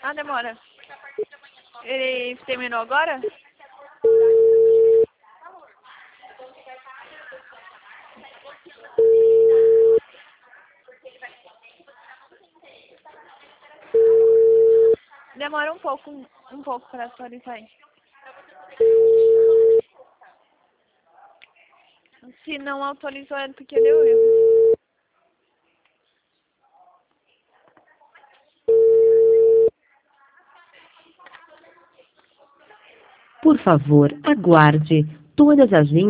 Ah, demora. Ele terminou agora? Demora um pouco para atualizar aí. Se não atualizou é porque deu erro. Por favor, aguarde. Todas as linhas